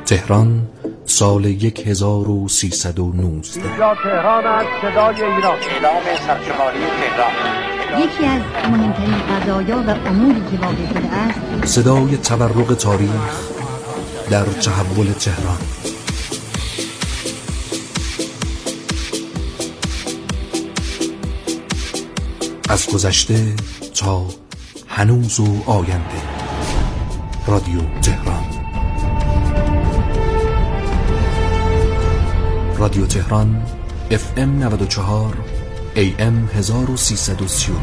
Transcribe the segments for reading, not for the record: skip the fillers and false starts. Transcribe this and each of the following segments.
تهران سال 1319. اینجا تهران است، صدای ایران. اعلام سرشماری تهران. یکی از مهمترین قضایا و اموری که واقع شده است، صدای تورق تاریخ در تحول تهران. از گذشته تا هنوز و آینده. رادیو تهران. رادیو تهران FM 94 AM 1330.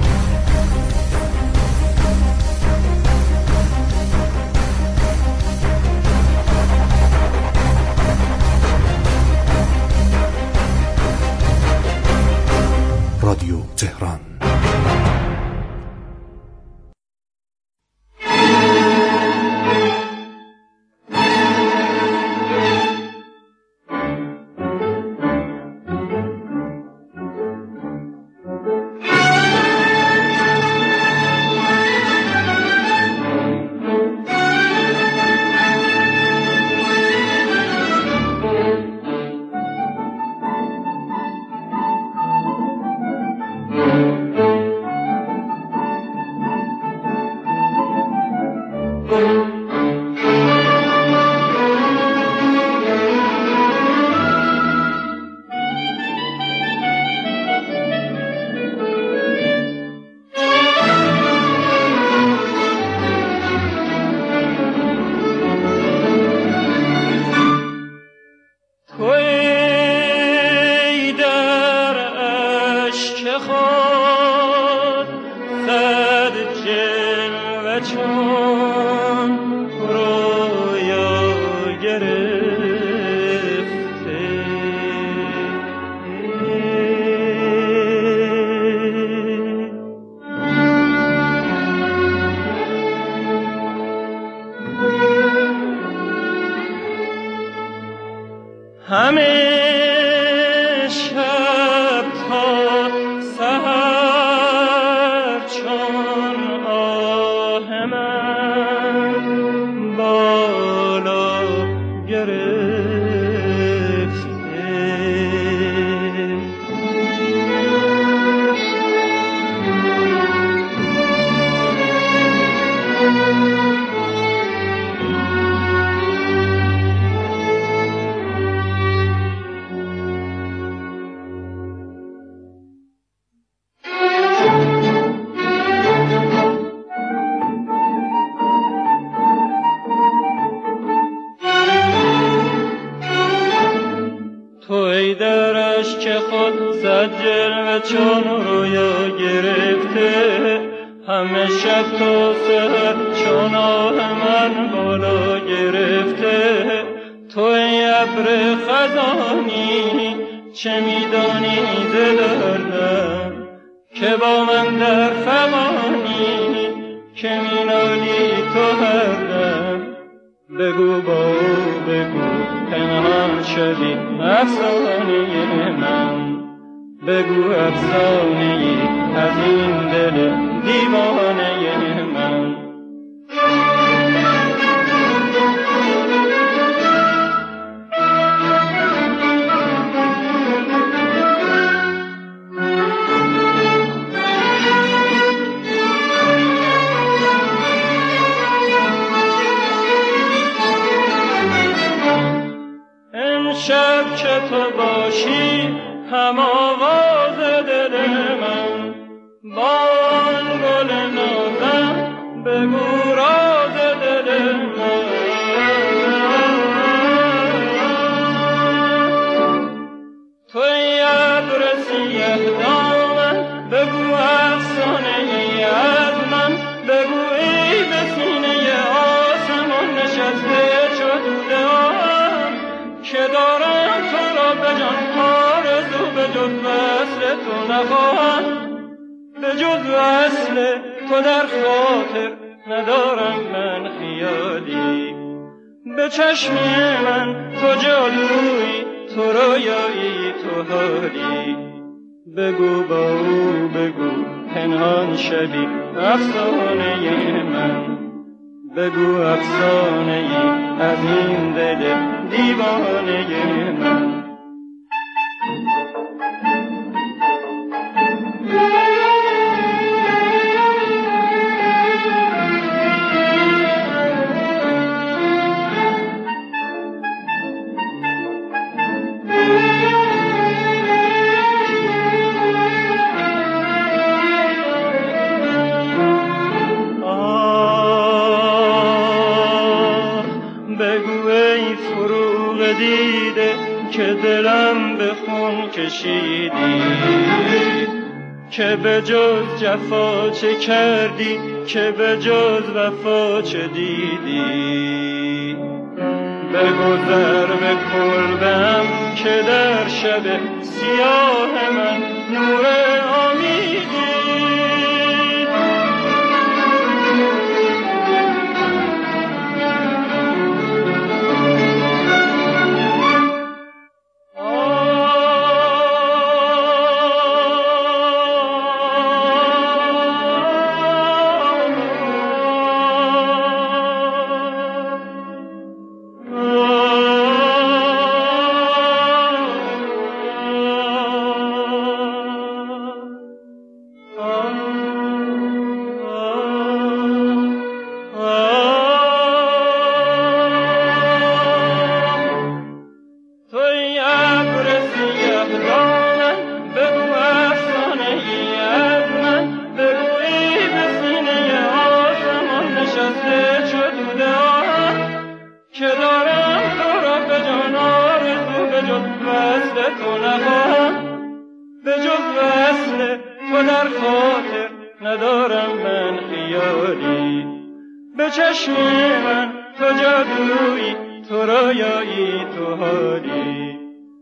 رادیو تهران. بگو با او بگو پنهان شبی افسانه من، بگو افسانه ای از این دل دیوانه من. که دلم به خون کشیدی، که به جز جفا چه کردی، که به جز وفا چه دیدی. بگذر به کلبم که در شب سیاه من نور امیدی. به جز وصل تو در خاطر ندارم من خیالی. به چشم من تو جادویی، تو رویایی، تو حالی.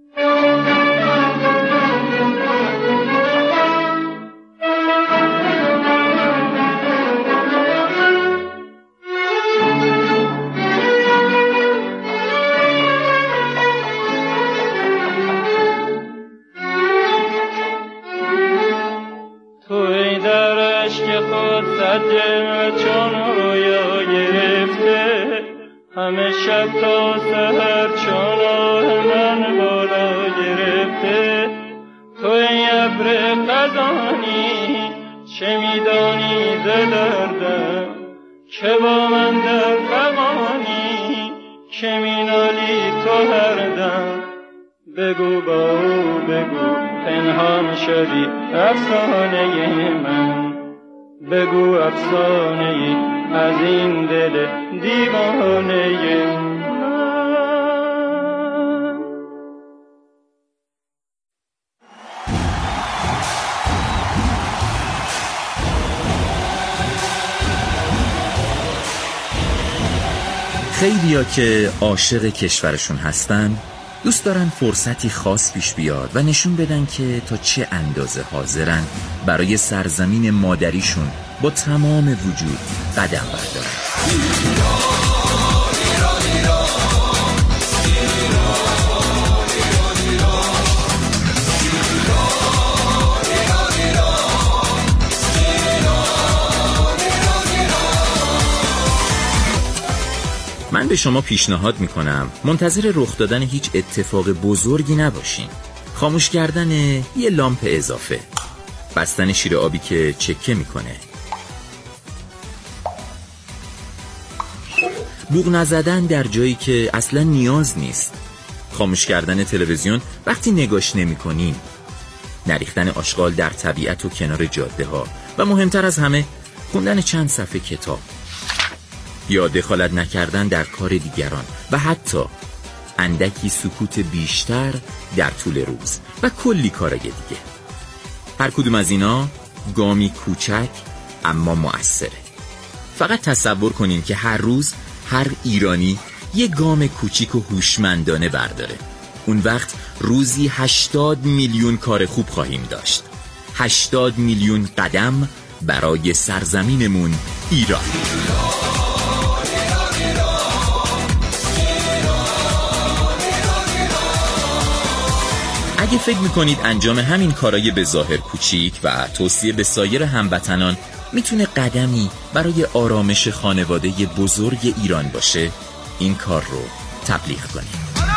چون رویا گرفته همه شب تا سحر، چون آه من بالا گرفته. توی ابر خزانی چه میدانی ز دردم، که با من در فغانی که مینالی تو هر دم. بگو با او بگو پنهان شدی افسانه من، بگو افسانه‌ای از این دل دیوانه من. خیلیا که عاشق کشورشون هستن دوست دارن فرصتی خاص پیش بیاد و نشون بدن که تا چه اندازه حاضرن برای سرزمین مادریشون با تمام وجود قدم بردارن. من به شما پیشنهاد میکنم منتظر رخ دادن هیچ اتفاق بزرگی نباشین. خاموش کردن یه لامپ اضافه، بستن شیر آبی که چکه میکنه، بوق نزدن در جایی که اصلا نیاز نیست، خاموش کردن تلویزیون وقتی نگاش نمیکنین، نریختن آشغال در طبیعت و کنار جاده ها و مهمتر از همه خوندن چند صفحه کتاب، یا دخالت نکردن در کار دیگران و حتی اندکی سکوت بیشتر در طول روز و کلی کارای دیگه. هر کدوم از اینا گامی کوچک اما مؤثره. فقط تصور کنین که هر روز هر ایرانی یه گام کوچیک و هوشمندانه برداره. اون وقت روزی 80 میلیون کار خوب خواهیم داشت. 80 میلیون قدم برای سرزمینمون ایران. اگه فکر میکنید انجام همین کارای به ظاهر کوچیک و توصیه به سایر هموطنان میتونه قدمی برای آرامش خانواده بزرگ ایران باشه، این کار رو تبلیغ کنید.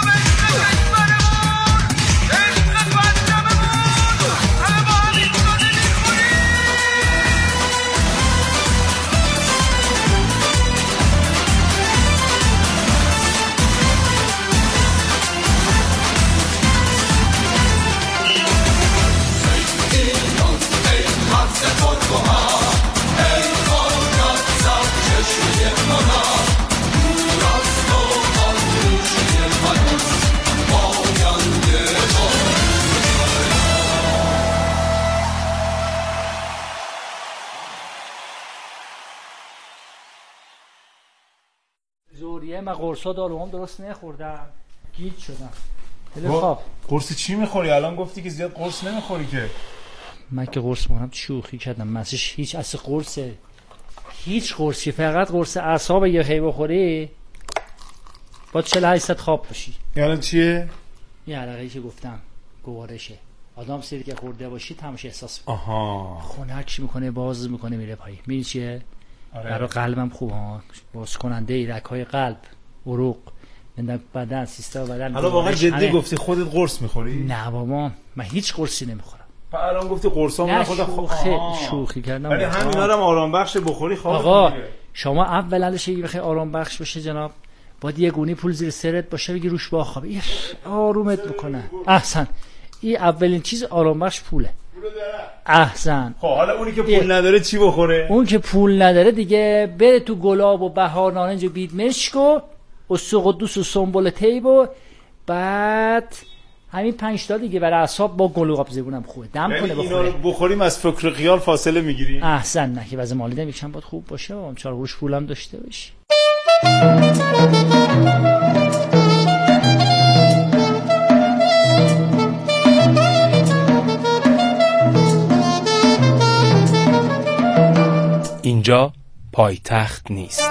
زوریه من قرصا داروام درست نخوردم گیج شدم. خیلی خوب. قرص چی میخوری؟ الان گفتی که زیاد قرص نمیخوری که. من که قرص میخورم شوخی کردم. مسش هیچ اصل قرصه. هیچ قرصی، فقط قرص اعصاب یه خیلی بخوری با 48 خواب باشی. یعنی چیه؟ یه حلقه‌ای که گفتم گوارشه. آدم سری که خورده باشی تماش احساس می‌کنه. آها. خنک میکنه، باز میکنه، میره پایین. می‌بینی چیه؟ آره. برای قلبم خوبه ها. باز کننده ایرک‌های قلب، عروق، بدن، سیستم بدن. حالا واقعا جدی گفتی خودت قرص میخوری؟ نه بابا من هیچ قرصی نمیخورم. الان گفتی قرصا من خودم شوخی کردم. ولی همینا رو آرام بخش بخوری خواب. آقا شما اولش یه بخیر آرام بخش بشه جناب، باید یه گونی پول زیر سرت باشه بگی روش بخواب، آرومت بکنه. احسن. این اولین چیز آرام بخش پوله. احسن. خب حالا اونی که پول نداره چی بخوره؟ اون که پول نداره دیگه بره تو گلاب و بهار، نارنج و بید مشک و استق و دوس و سنبل طیب و بعد همین 5 تا دیگه برای اعصاب با گل و قاب زبونم خوبه. دم کنه بخوره. اینا رو بخوریم از فکر خیال فاصله میگیریم. احسن. نه که واسه مالی نمیشم باید خوب باشه و 4 قروش پولم داشته باشی. اینجا پایتخت نیست.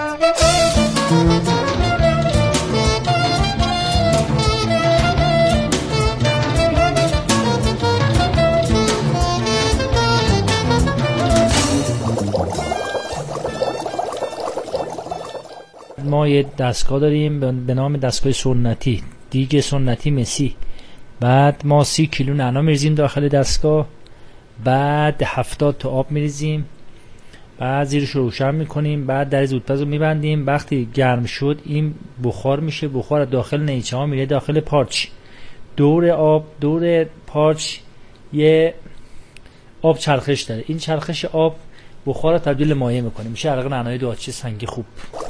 ما یه دستگاه داریم به نام دستگاه سنتی، دیگ سنتی مسی. بعد ما 30 کیلو نعنا میریزیم داخل دستگاه، بعد 70 تا آب میریزیم، بعد زیرش روشن میکنیم، بعد در زودپز رو میبندیم. وقتی گرم شد این بخار میشه، بخار داخل نیچه ها میره داخل پارچ. دور آب، دور پارچ یه آب چرخش داره. این چرخش آب بخار رو تبدیل مایع میکنه، میشه عرق نعنای داچی سنگی خوب.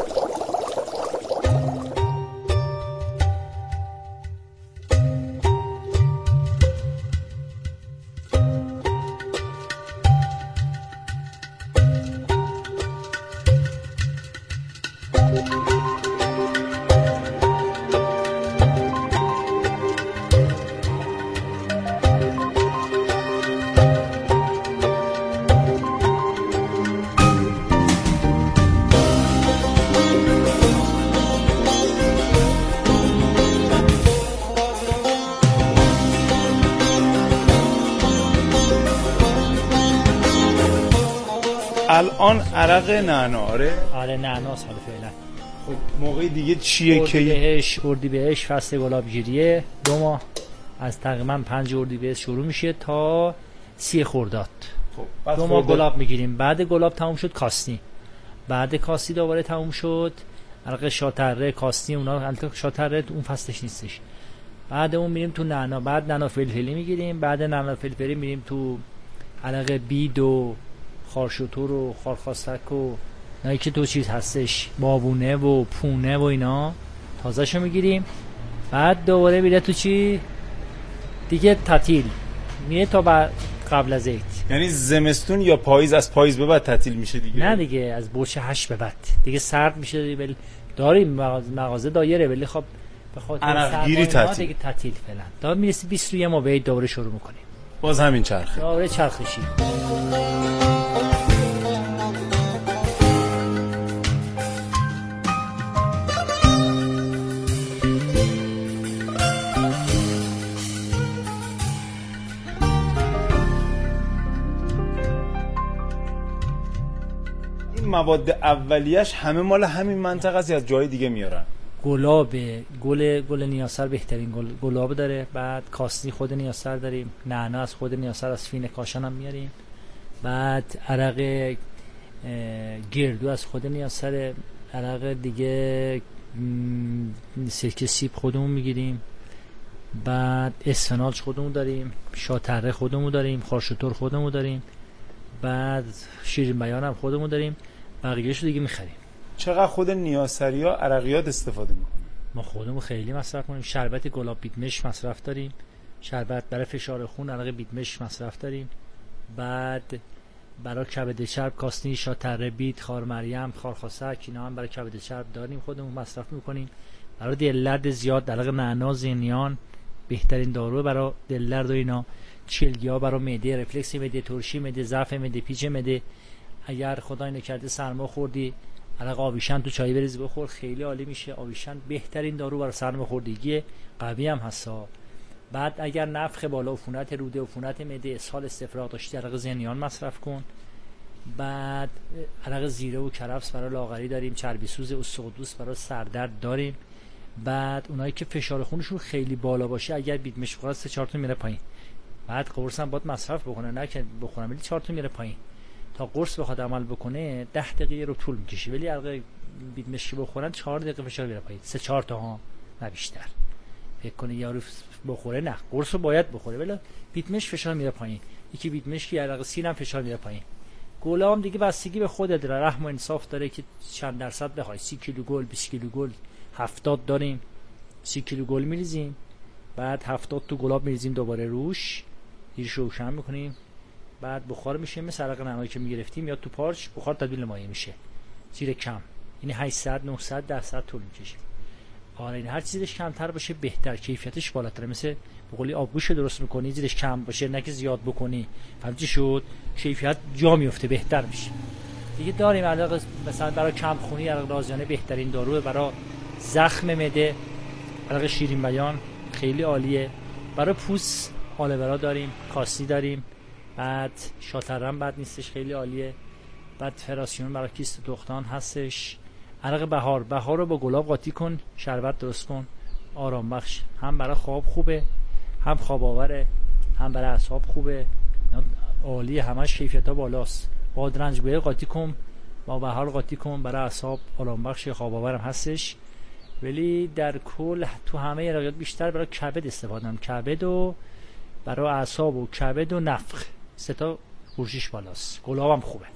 الان عرق نعنا. آره نعنا سال فعلا. خب موقع دیگه چیه که اردیبهشت فصل گلابگیریه. 2 ماه از تقریبا 5 اردیبهشت شروع میشه تا 30 خرداد. خب 2 ماه گلاب میگیریم. بعد گلاب تموم شد کاسنی. بعد کاسنی دوباره تموم شد عرق شاتره، کاسنی. اونا شاتره اون فصلش نیستش. بعد اون میریم تو نعنا. بعد نعنا فلفلی میگیریم. بعد نعنا فلفلی میریم تو عرق بید و خارشتور و خارخاستک و نه که 2 چیز هستش، بابونه و پونه و اینا، تازه شو میگیریم. بعد دوباره میره تو چی دیگه، تعطیل میره تا قبل از عید. یعنی زمستون یا پاییز؟ از پاییز به بعد تعطیل میشه دیگه؟ نه دیگه از برج 8 به بعد دیگه سرد میشه دیگه. ولی داریم مغازه دایره ولی خب به خاطر عرقگیری تعطیل دیگه تعطیل فعلا. تا میرسی 20 روی ما به عید دوباره شروع میکنیم. باز همین چرخه. دوباره چرخشی. مواد اولیش همه مال همین منطقه است یا از جای دیگه میارن؟ گل نیاسر بهترین گلاب داره. بعد کاسنی خود نیاسر داریم، نعنا از خود نیاسر، از فین کاشان هم میاریم. بعد عرق گردو از خود نیاسر، عرق دیگه سرکه سیب خودمون میگیریم. بعد اسفناج خودمون داریم، شاتره خودمون داریم، خارشتور خودمون داریم. بعد شیرین بیان هم خودمون داریم، بقیه‌شو دیگه میخریم. چقدر خود نیاسریا عرقیات استفاده میکنن؟ ما خودمون خیلی مصرف کنیم. شربت گلاب بیتمش مصرف داریم، شربت برای فشار خون عرق بیتمش مصرف داریم. بعد برای کبد چرب کاسنی، شاتره، بیت، خار مریم، خارخاسک اینا هم برای کبد چرب داریم خودمون مصرف میکنیم. برای دل درد زیاد عرق نعنا، زنیان بهترین دارو برای دل درد و اینا. چلگیا برای معده، رفلکس معده، ترشی معده، ضعف معده، پیچ معده. اگر خدای نکرده سرما خوردی عرق آویشن تو چای بریز بخور، خیلی عالی میشه. آویشن بهترین دارو برای سرماخوردگی، قوی هم هستا. بعد اگر نفخ بالا، عفونت روده، عفونت معده، اسهال، استفراغ داشتی عرق زنیان مصرف کن. بعد عرق زیره و کرفس برای لاغری داریم، چربی سوز استقدوس برای سردرد داریم. بعد اونایی که فشار خونشون خیلی بالا باشه اگر بیتمش بخوره 3-4 تا میره پایین. بعد قرص هم باید مصرف بکنه، نه که بخورم ولی 4 تا میره پایین. تا قرص بخواد عمل بکنه 10 دقیقه رو طول میکشه، ولی عرق بیتمش بخورن 4 دقیقه فشار میره پایین. 3-4 تا ها نه بیشتر. فکر کنه یارو بخوره، نه قرص رو باید بخوره ولی بیتمش فشار میره پایین. یکی بیتمش که عرق سین هم فشار میره پایین. گلام دیگه بستگی به خودت داره، رحم و انصاف داره که چند درصد بخوای. 30 کیلو گل، 20 کیلو گل، 70 داریم. 30 کیلو گل میریزیم، بعد 70 تو گلاب میریزیم دوباره روش، دیرش روشن میکنیم. بعد بخار میشه مثل عرق نعنایی که میگرفتیم، یا تو پارچ بخار تبدیل مایع میشه زیر کم، یعنی 800 900 درصد طول میکشه. آره این هر چیزش کمتر باشه بهتر، کیفیتش بالاتره. مثل بقولی آبگوشت درست میکنی زیرش کم باشه، نه که زیاد بکنی. فهمتی شد؟ کیفیت جا میفته، بهتر میشه. دیگه داریم علاوه مثلا برای کم خونی عرق رازیانه بهترین داروه. برای زخم معده عرق شیرین بیان خیلی عالیه. برای پوست آلوورا داریم، کاسی داریم. بعد شاترم بد نیستش، خیلی عالیه. بعد فراسیون برای کیست دختان هستش. عرق بهار رو با گلاب قاطی کن، شربت درست کن، آرام بخش. هم برای خواب خوبه، هم خواب آوره، هم برای اعصاب خوبه، عالیه. همش کیفیت‌ها بالاست. بادرنج‌گویه قاطی کن، با بهار قاطی کن، برای اعصاب آرام بخش، خواب آور هم هستش. ولی در کل تو همه عرقیات بیشتر برای کبد استفاده کنم. کبد و برای اعصاب و کبد و نفخ 3 تا خورشیش بالاست. گلاب هم خوبه.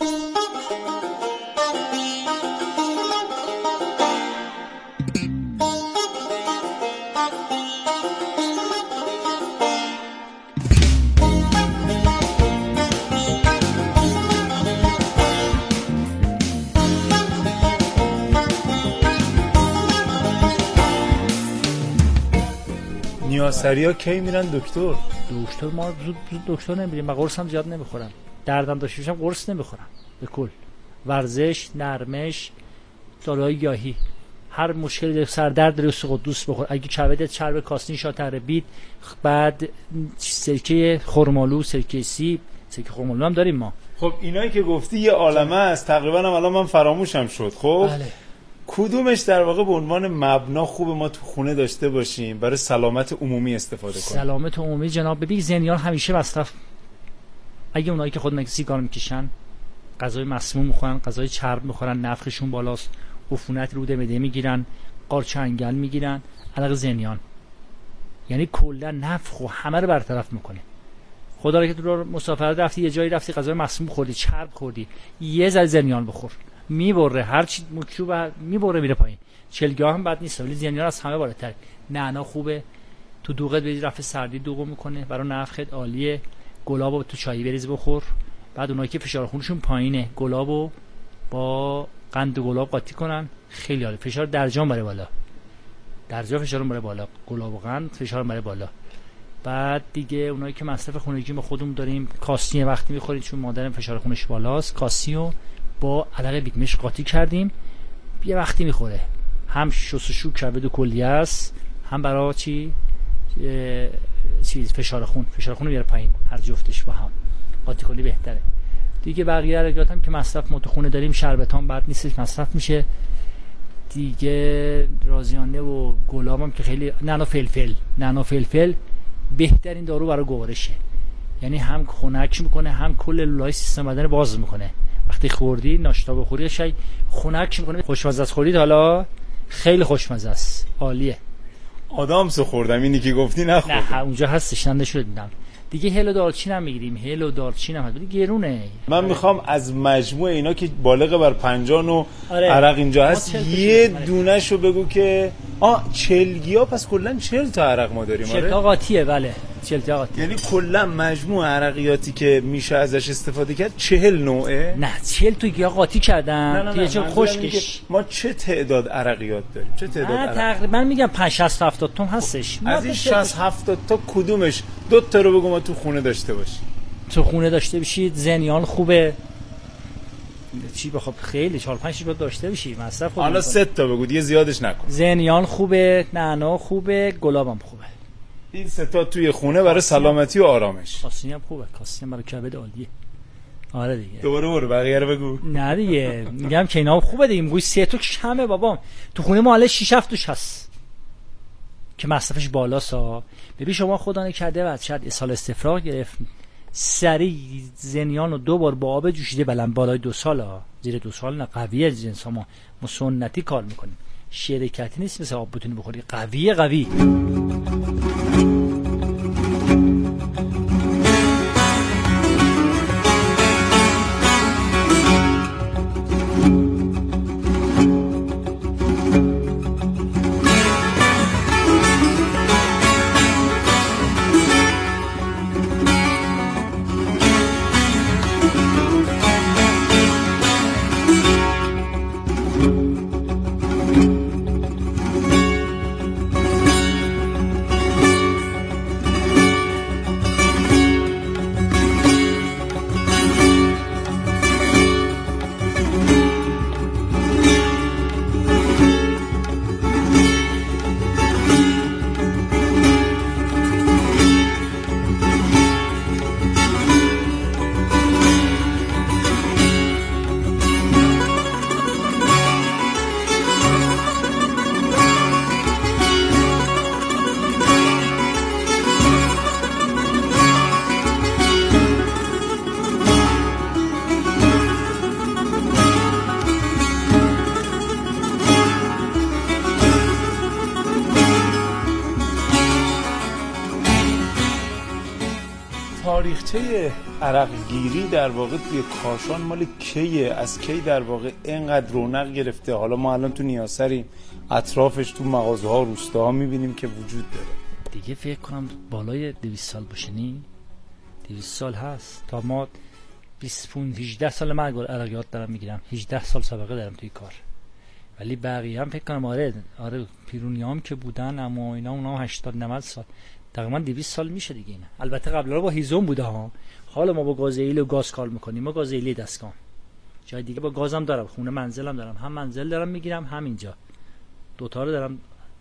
نیاسریا کی میرن دکتر؟ دکتر ما زود دکتر نمیریم. من قرص هم زیاد نمیخورم. دردم داشته باشم قرص نمیخورم. به کل ورزش، نرمش، داروهای گیاهی، هر مشکلی داره، سردرد داره استقدوس بخور. اگه کبدت چرب کاسنی، شاتر، بیت، بعد سرکه خرمالو، سرکه سیب، سرکه خرمالو هم داریم ما. خب اینایی که گفتی یه عالمه است، تقریبا هم الان من فراموشم شد. خب بله. کدومش در واقع به عنوان مبنا خوب ما تو خونه داشته باشیم برای سلامت عمومی استفاده کنیم؟ سلامت عمومی جناب ببین، زنیان همیشه مصرف. اگه اونایی که خود سیگار میکشن، غذای مسموم میخورن، غذای چرب میخورن، نفخشون بالاست، عفونت روده معده میگیرن، قارچ انگل میگیرن، عرق زنیان، یعنی کلا نفخ و همه رو برطرف میکنه. خدا رو که تو مسافرت رفتی، یه جایی رفتی غذای مسموم خوردی، چرب خوردی، یه ذره زنیان بخور، میبره هر چی مکشوب میبره میره پایین. چلگاه هم بد نیست ولی زنیان از همه بالاتر. نعنا خوبه، تو دوغت بریز رفع سردی دوغو میکنه، برای نفخت عالیه. گلابو تو چای بریز بخور. بعد اونایی که فشار خونشون پایینه گلابو با قند گلاب قاطی کنن، خیلی عالی. فشار درجام بره بالا، درجا فشارم بره بالا، گلاب و قند فشارم بره بالا. بعد دیگه اونایی که مصرف خونگی ما خودمون داریم، کاسنی وقتی میخورید چون مادرم فشار خونش بالاست، کاسیو با عرق بیتمش قاطی کردیم، یه وقتی میخوره، هم شستشو کبد و کلیه است، هم برای چیز فشار خون میاره پایین، هر جفتش با هم قاطی کنی بهتره. دیگه بقیه عرقیات هم که مصرف ما تو خونه داریم، شربت هم بد نیستش، مصرف میشه. دیگه رازیانه و گلابم که خیلی نانو فلفل بهترین دارو برای گوارشه. یعنی هم خنک میکنه هم کل لولای سیستم بدن باز میکنه. وقتی خوردی ناشتا بخوری شاید خنک میکنه. خوشمزه است خوردید؟ حالا خیلی خوشمزه است، عالیه. آدامس خوردم، اینی که گفتی نخوردم. نه اونجا هستش، ننده دیدم. دیگه هل و دارچین هم میگیریم، هل و دارچین هم هست، ولی گرونه. من میخوام از مجموع اینا که بالغ بر 50 و آره. عرق اینجا هست یه دونه‌شو بگو که 40 گیا. پس کلا 40 تا عرق ما داریم. 40 تا قاطیه. بله 40 تا قاطیه. یعنی کلا مجموع عرقیاتی که میشه ازش استفاده کرد 40 نوعه. نه 40 تا گیا قاطی کردن دیگه. چه خشکش. ما چه تعداد عرقیات داریم؟ چه تعداد عرق؟ تقریبا میگم 50 60 70 تا هستش. از این 60 70 تا کدومش 2 تا رو بگو ما تو خونه داشته باشیم. تو خونه داشته باشید. زنیان خوبه. چی بخواد خیلی 4 5 تا داشته باشی مصرف خود. حالا 3 تا بگو دیگه زیادش نکن. زنیان خوبه، نعنا خوبه، گلابم خوبه. این 3 تا توی خونه برای سلامتی و آرامش. کاسنی هم خوبه. کاسنی برای کبد عالیه. آره دیگه. دوباره برو بقیه رو بگو. نه دیگه میگم که اینا خوبه دیگه. میگوی 3 تا کمه بابام. تو خونه ما حالا 6 7 توش هست که مصرفش بالاست. ببین شما خدا نکرده بعد شاید اسهال استفراغ گرفت، سریع زنیان رو 2 بار با آب جوشیده بلند بالای 2 سال زیر 2 سال نه قویه. جنس ما سنتی کار میکنیم، شرکتی نیست مثل آب بتونی بخوری. قوی تاریخچه عرق گیری در واقع توی کاشان مال کیه؟ از کی در واقع اینقدر رونق گرفته؟ حالا ما الان تو نیاسریم، اطرافش تو مغازه‌ها روستاها می‌بینیم که وجود داره. دیگه فکر کنم بالای 200 سال باشه. نی 200 سال هست. تا ما 18 سال من عرقیات دارم میگیرم، 18 سال سابقه دارم توی کار. ولی بقیه هم فکر کنم آره پیرونیام که بودن، اما اینا اونا 80 90 سال تقریبا 200 سال میشه دیگه. اینا البته قبلا با هیزم بوده ها. حالا ما با گازیل و گاز کار میکنیم. ما گازیلی دستگاه، جای دیگه با گازم دارم، خونه منزلم دارم، هم منزل دارم میگیرم هم اینجا 2 تا رو دارم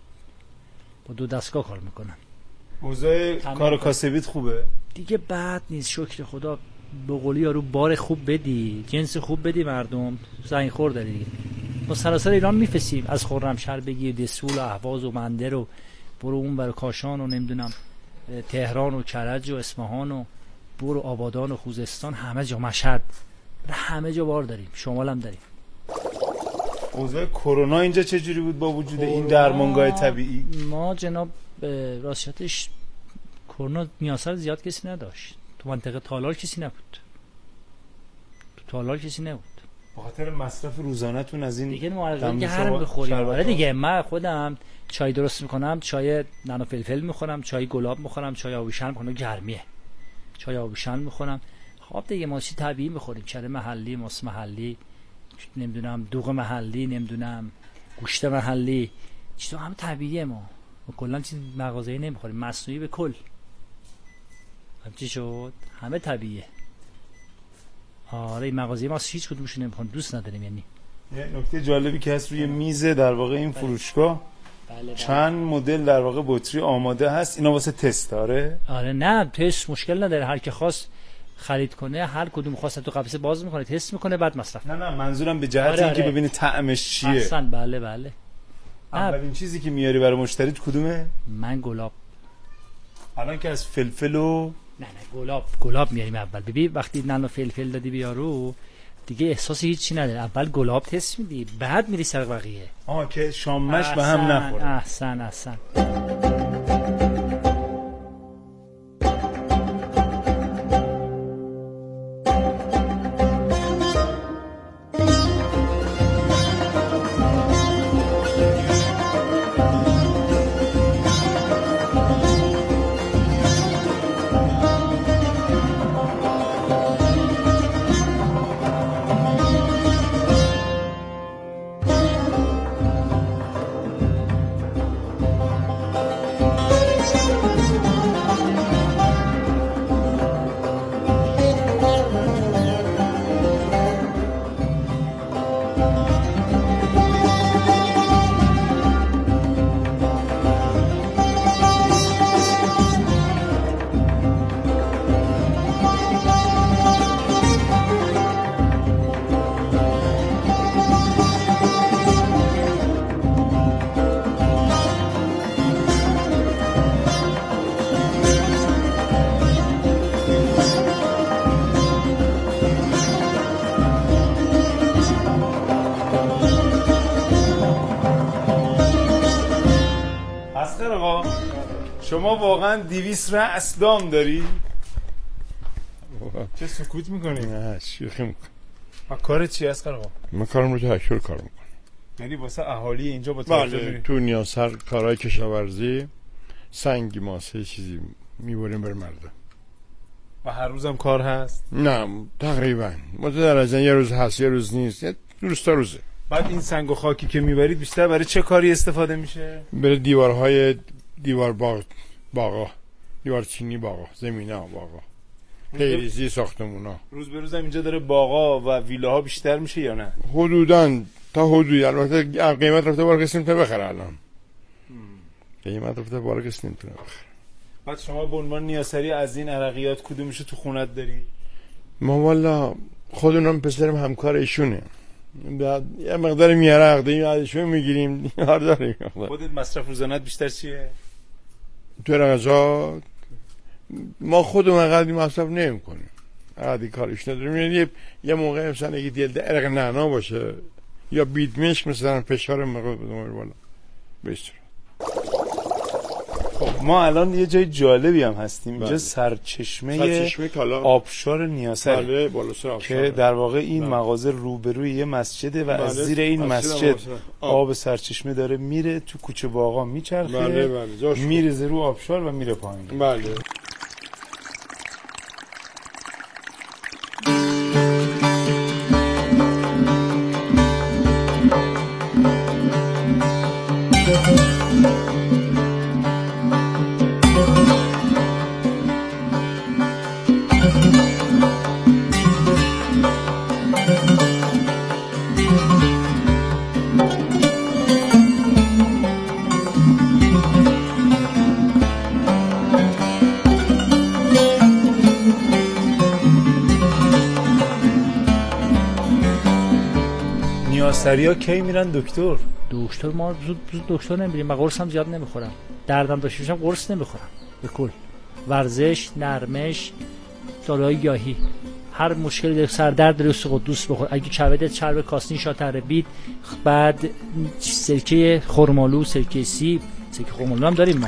با 2 دستگاه کار میکنم. اوضاع کار کاسبیت خوبه دیگه؟ بد نیست شکر خدا. به قولی یارو بار خوب بدی، جنس خوب بدی، مردم زنگ خور داری دیگه. ما سراسر ایران میفسیم، از خرمشهر بگیر دسول و اهواز و مندر و برو اون برای کاشان و نمیدونم تهران و کرج و اصفهان و برو آبادان و خوزستان، همه جا مشهد، همه جا بار داریم، شمال هم داریم. اوضاع کرونا اینجا چجوری بود با وجود این درمانگاه طبیعی؟ ما جناب راستیتش کرونا نیاسر زیاد کسی نداشت. تو منطقه تالار کسی نبود. به خاطر مصرف روزانه‌تون از این دیگه ما گرم بخوریم. آره دیگه من خودم چای درست میکنم، چای نانو فلفل میخورم، چای گلاب میخورم، چای آبیشن میخورم، گرمیه چای آبیشن میخورم. خب دیگه ما چی طبیعی میخوریم، چره محلی، ماست محلی، نمیدونم دوغ محلی، نمیدونم گوشت محلی، چیزا همه طبیعیه. ما کلا چیز مغازه‌ای نمیخوریم، مصنوعی به کل. همچی شد همه طبیعیه. آره مغازه ما هیچ کدومش نمیخوام، دوست نداریم. یعنی یه نکته جالبی که هست روی میز در واقع این فروشگاه چند مدل در واقع بطری آماده هست. اینا واسه تست داره؟ آره نه تست مشکل نداره، هر کی خواست خرید کنه، هر کدوم خواست تو قفسه باز میکنه، تست میکنه، بعد مصرف. نه منظورم به جهت اینکه ببینه طعمش چیه. احسن بله اولین چیزی که میاری برای مشتریت کدومه؟ من گلاب. الان که از فلفل و نه گلاب میاریم اول. ببین وقتی نان و فلفل دادی بیارو دیگه احساس هیچی نداره، اول گلاب تست میدی بعد میری سر بقیه. که شامش به هم نخوره. احسن. شما واقعا 200 رأس دام داری؟ چه سکوت میکنی؟ نه شوخی میکنم. کارت چی هست آقا؟ من کارم رو تشکر کار میکنم. یعنی واسه اهالی اینجا با توجه میری؟ تو نیاسر کارهای کشاورزی سنگی ماسه چیزی میبریم بر مردم. و هر روزم کار هست؟ نه تقریبا متدرجاً یه روز هست یه روز نیست، یه روز تا روزه. بعد این سنگ و خاکی که میبرید بیشتر برای چه کاری استفاده میشه؟ برای دیوار باغا، دیوار چینی باغا، زمینه باغا، پیریزی ساختمونا. روز به روزم اینجا داره باغا و ویلاها بیشتر میشه یا نه؟ حدوداً تا حدودی. البته قیمت رفته بالا کسی نمیتونه بخره الان. قیمت رفته بالا کسی نمیتونه بخره. بعد شما به عنوان نیاسری از این عرقیات کدومشو تو خونت داری؟ ما والا خودمون پسرم همکار ایشونه. بعد یه مقدار میاره عقدی ازشون میگیریم یار داریم. خودت مصرف روزانت بیشتر چیه؟ تو رقصات ما خودمون عقدی مصرف نمی‌کنیم. عقدی کارش نداریم. یعنی یه موقع مثلا اگه دیل عرق نعنا باشه یا بیدمشک مثلا فشار مقدار بالا بسیار. خب ما الان یه جای جالبی هم هستیم. اینجا سرچشمه آبشار نیاسر. بله بالا سر آبشار. که در واقع این مغازه روبروی یه مسجده و از زیر این مسجد آب سرچشمه داره میره تو کوچه باغا میچرخه. میره رو آبشار و میره پایین. بله. نیاسریا کی میرن دکتر؟ دکتر ما زود دکتر نمیریم. من قرص هم زیاد نمیخورم. دردم داشته باشم قرص نمیخورم به کل. ورزش، نرمش، داروهای گیاهی. هر مشکلی داره، سردرد داره قدوس بخور. اگه کبدت چرب کاسنی شاتر بید، بعد سرکه خرمالو، سرکه سیب، سرکه خرمالو هم داریم ما.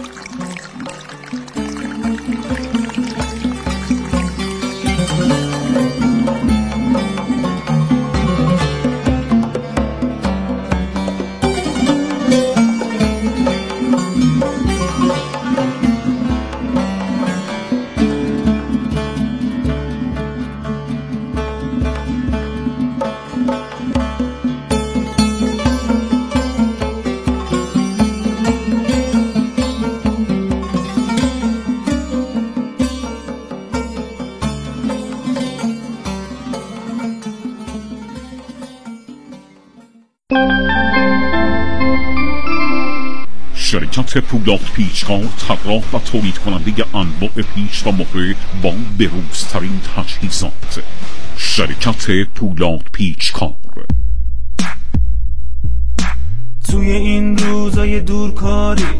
شرکت پولاد پیچکار طراح و تولید کننده انواع پیچ و مهره با بروزترین تجهیزات. شرکت پولاد پیچکار. توی این روزای دورکاری